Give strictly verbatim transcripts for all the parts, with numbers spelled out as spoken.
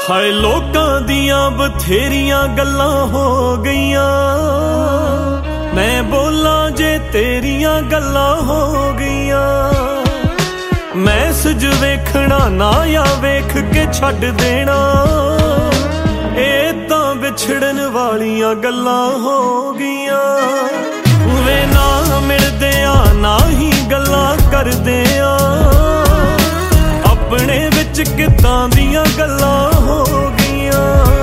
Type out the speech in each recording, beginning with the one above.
ਹਾਏ ਲੋਕਾਂ ਦੀਆਂ ਬਥੇਰੀਆਂ ਗੱਲਾਂ ਹੋ ਗਈਆਂ, ਮੈਂ ਬੋਲਾਂ ਜੇ ਤੇਰੀਆਂ ਗੱਲਾਂ ਹੋ ਗਈਆਂ। ਮੈਸੇਜ ਵੇਖਣਾ ਨਾ ਜਾਂ ਵੇਖ ਕੇ ਛੱਡ ਦੇਣਾ, ਇਹ ਤਾਂ ਵਿਛੜਨ ਵਾਲੀਆਂ ਗੱਲਾਂ ਹੋ ਗਈਆਂ। ਵੇ ਨਾ ਮਿਲਦਿਆਂ ਨਾ ਹੀ ਗੱਲਾਂ ਕਰਦਿਆਂ, ਆਪਣੇ ਵਿੱਚ ਕਿੱਦਾਂ ਦੀਆਂ ਗੱਲਾਂ ਹੋ ਗਈਆਂ।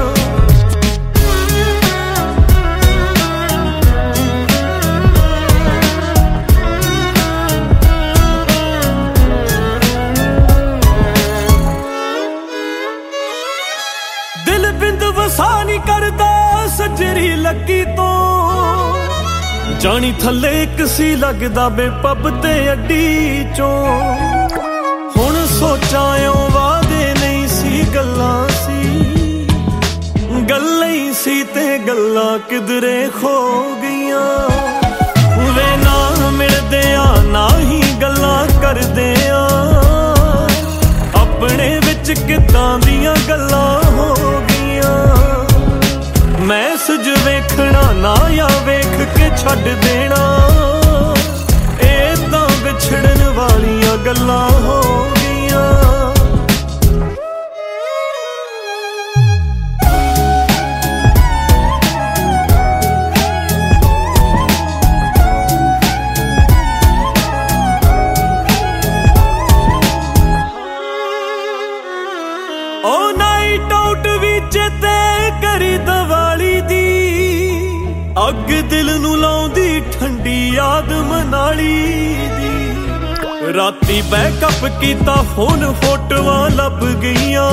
ਦਿਲ ਬਿੰਦ ਵਸਾ ਨਹੀਂ ਕਰਦਾ ਸੱਜਰੀ ਲੱਗੀ ਤੋਂ, ਜਾਣੀ ਥੱਲੇ ਇੱਕ ਸੀ ਲੱਗਦਾ ਬੇ ਪੱਬ ਤੇ ਅੱਡੀ ਚੋਂ। ਹੁਣ ਸੋਚਾਂ ਓ ਵਾਦੇ ਨਹੀਂ ਸੀ ਗੱਲਾਂ ਸੀ, ਗੱਲਾਂ ਹੀ ਸੀ ਤੇ ਗੱਲਾਂ ਕਿਧਰੇ ਖੋ ਗਈਆਂ। ਵੇ ਨਾ ਮਿਲਦਿਆਂ ਨਾ ਹੀ ਗੱਲਾਂ ਕਰਦਿਆਂ, ਆਪਣੇ ਵਿੱਚ ਕਿੱਦਾਂ ਦੀਆਂ ਗੱਲਾਂ ਹੋ ਗਈਆਂ। ਮੈਸੇਜ ਵੇਖਣਾ ਨਾ ਜਾਂ ਵੇਖ ਕੇ ਛੱਡ ਦੇਣਾ, ਇਹ ਤਾਂ ਵਿਛੜਨ ਵਾਲੀਆਂ ਗੱਲਾਂ ਹੋ ਗਈਆਂ। ਓ ਨਾਈਟ ਆਊਟ ਵੀ ਚੇਤੇ ਕਰੀ ਦੀਵਾਲੀ ਦੀ, ਅੱਗ ਦਿਲ ਨੂੰ ਲਾਉਂਦੀ ਠੰਡੀ ਯਾਦ ਮਨਾਲੀ ਦੀ। ਰਾਤੀ ਬੈਕਅਪ ਕੀਤਾ ਫੋਨ ਫੋਟੋਆਂ ਲੱਭ ਗਈਆਂ,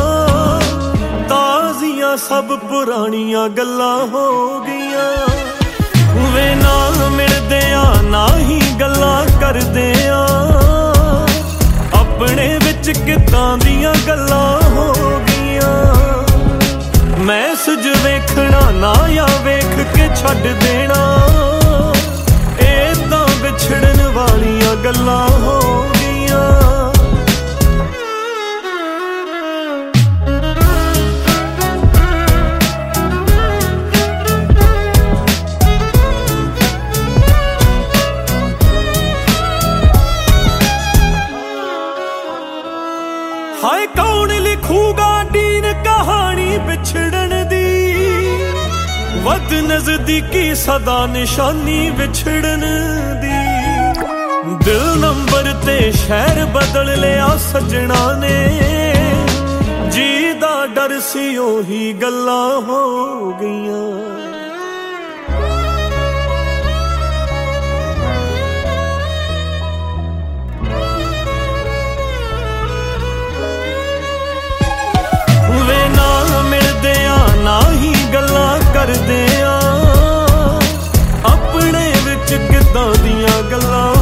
ਤਾਜ਼ੀਆਂ ਸਭ ਪੁਰਾਣੀਆਂ ਗੱਲਾਂ ਹੋ ਗਈਆਂ। ਵੇ ਨਾ ਮਿਲਦਿਆਂ ਨਾ ਹੀ ਗੱਲਾਂ ਕਰਦਿਆਂ, ਆਪਣੇ ਵਿੱਚ ਕਿੱਦਾਂ ਦੀਆਂ ਗੱਲਾਂ ਹੋ ਗਈਆਂ। ਮੈਸੇਜ ਵੇਖਣਾ ਨਾ ਜਾਂ ਵੇਖ ਕੇ ਛੱਡ ਦੇਣਾ, ਇਹ ਤਾਂ ਵਿਛੜਨ ਵਾਲੀਆਂ ਗੱਲਾਂ ਹੋ ਗਈਆਂ। ਹਾਏ ਕੌਣ ਲਿਖੂਗਾ ਦੀਨ ਕਹਾਣੀ ਵਿਛੜਨ ਦੀ, ਵੱਧ ਨਜ਼ਦੀਕੀ ਸਦਾ ਨਿਸ਼ਾਨੀ ਵਿਛੜਨ ਦੀ। ਦਿਲ ਨੰਬਰ ਤੇ ਸ਼ਹਿਰ ਬਦਲ ਲਿਆ ਸੱਜਣਾ ਨੇ, ਜੀ ਦਾ ਡਰ ਸੀ ਉਹੀ ਗੱਲਾਂ ਹੋ ਗਈਆਂ। ਵੇ ਨਾ ਮਿਲਦਿਆਂ ਨਾ ਹੀ ਗੱਲਾਂ ਕਰਦਿਆਂ, ਆਪਣੇ ਵਿੱਚ ਕਿੱਦਾਂ ਦੀਆਂ ਗੱਲਾਂ